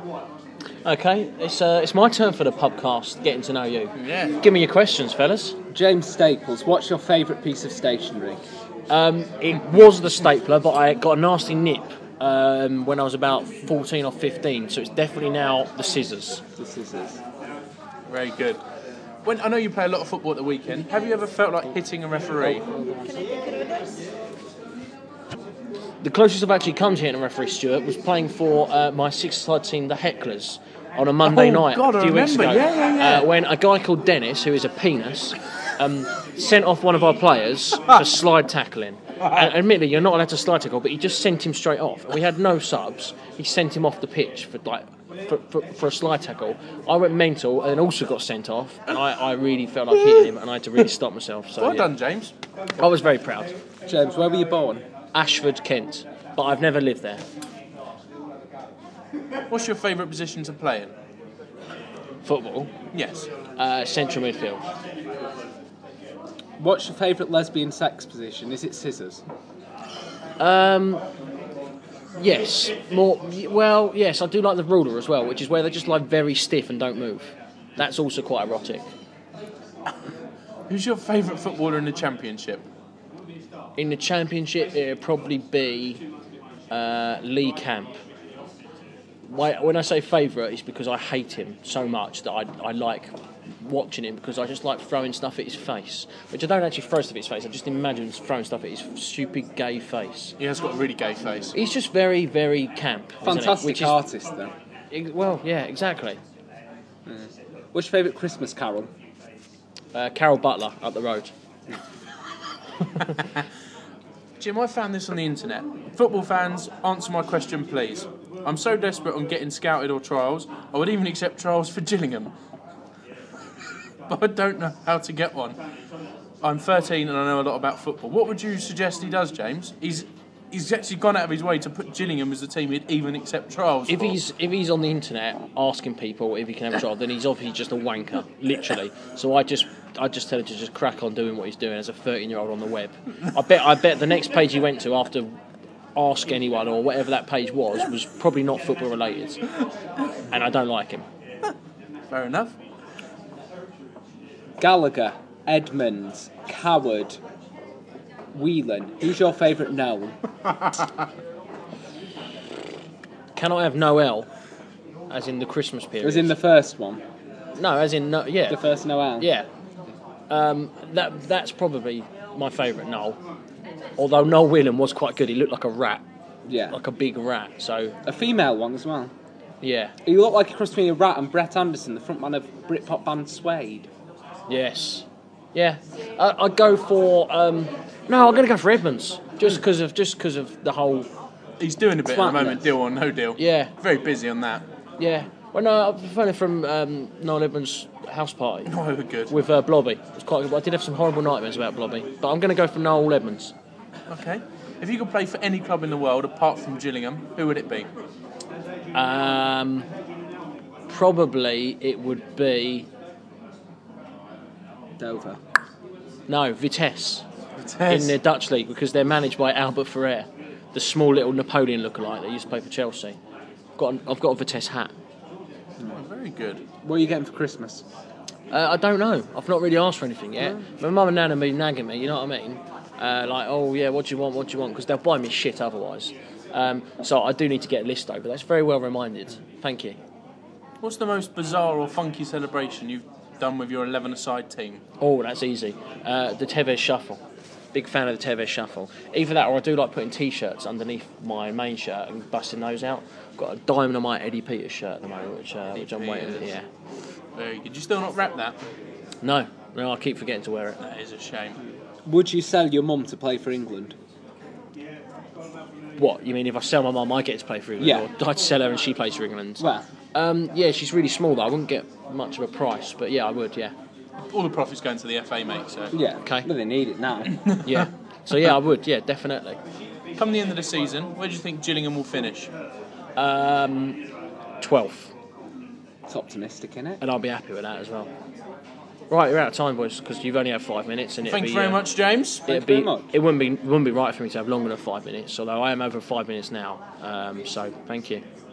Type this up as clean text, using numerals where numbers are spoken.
Okay, it's my turn for the pubcast, getting to know you. Yeah. Give me your questions, fellas. James Staples, what's your favourite piece of stationery? It was the stapler, but I got a nasty nip when I was about 14 or 15, so it's definitely now the scissors. The scissors. Very good. I know you play a lot of football at the weekend. Have you ever felt like hitting a referee? The closest I've actually come to hitting a referee, Stuart, was playing for my six-side team, the Hecklers, on a Monday night God, a few weeks remember. ago. Yeah. When a guy called Dennis, who is a penis, sent off one of our players for slide tackling. And admittedly, you're not allowed to slide tackle, but he just sent him straight off. We had no subs. He sent him off the pitch for a slide tackle. I went mental and also got sent off, and I really felt like hitting him, and I had to really stop myself. So Well done, James. I was very proud. James, where were you born? Ashford, Kent, but I've never lived there. What's your favourite position to play in? Football, Yes. central midfield. What's your favourite lesbian sex position? Is it scissors? Yes, more. Well, yes, I do like the ruler as well, which is where they're just like very stiff and don't move. That's also quite erotic. Who's your favourite footballer in the Championship? In the Championship, it'd probably be Lee Camp. When I say favourite, it's because I hate him so much that I like watching him, because I just like throwing stuff at his face. Which I don't actually throw stuff at his face, I just imagine throwing stuff at his stupid gay face. He has got a really gay face. He's just very, very camp. Fantastic artist, though. Well, yeah, exactly. What's your favourite Christmas carol? Carol Butler, Up the Road. Jim, I found this on the internet. Football fans, answer my question, please. I'm so desperate on getting scouted or trials, I would even accept trials for Gillingham. But I don't know how to get one. I'm 13 and I know a lot about football. What would you suggest he does, James? He's actually gone out of his way to put Gillingham as the team he'd even accept trials If for. he's on the internet asking people if he can have a trial, then he's obviously just a wanker, literally. So I just tell him to just crack on doing what he's doing as a 13-year-old on the web. I bet the next page he went to after Ask Anyone or whatever that page was probably not football related, and I don't like him. Fair enough. Gallagher, Edmonds, Coward, Whelan. Who's your favourite known? Can I have Noel, as in the Christmas period? Was in the first one. No, as in no, yeah. The first Noel. Yeah. That's probably my favourite Noel. Although Noel Whelan was quite good. He looked like a rat. Yeah. Like a big rat. So A female one as well. yeah. He looked like a cross between a rat and Brett Anderson, the frontman of Britpop band Suede. Yes. Yeah. I'd go for no, I'm going to go for Edmonds. Just because of the whole. He's doing a bit at the moment, Flatness. deal or no deal. Yeah. Very busy on that. Yeah. Well, no, I'm phoning from Noel Edmonds' house party Oh, good. with Blobby. It was quite good. I did have some horrible nightmares about Blobby, but I'm going to go for Noel Edmonds. Okay. If you could play for any club in the world apart from Gillingham, who would it be? Probably it would be Dover. no Vitesse. In the Dutch league, because they're managed by Albert Ferrer, the small little Napoleon lookalike that used to play for Chelsea. I've got a Vitesse hat. Oh, very good. What are you getting for Christmas? I don't know. I've not really asked for anything yet. My mum and nan have been nagging me, you know what I mean? Like, oh yeah, what do you want? Because they'll buy me shit otherwise. So I do need to get a list over. That's very well reminded. Thank you. What's the most bizarre or funky celebration you've done with your 11-a-side team? Oh, that's easy. The Tevez Shuffle. Big fan of the Tevez Shuffle. Either that or I do like putting T-shirts underneath my main shirt and busting those out. I've got a Dynamite Eddie Peters shirt at the moment, which I'm waiting for. Yeah. Very good. You still not wrap that? No, I keep forgetting to wear it. That is a shame. Would you sell your mum to play for England? What, you mean if I sell my mum, I get to play for England? Yeah. Or I'd sell her and she plays for England? Well, Yeah, she's really small though. I wouldn't get much of a price, but yeah, I would, yeah. All the profits going to the FA, mate, so... yeah. Okay. Well, they need it now. Yeah. So yeah, I would, yeah, definitely. Come the end of the season, where do you think Gillingham will finish? 12th. It's optimistic, innit? And I'll be happy with that as well. Right, you're out of time, boys, because you've only had 5 minutes. And Thank you very much, James. It'd very be, much. It wouldn't be right for me to have longer than 5 minutes, although I am over 5 minutes now. So thank you.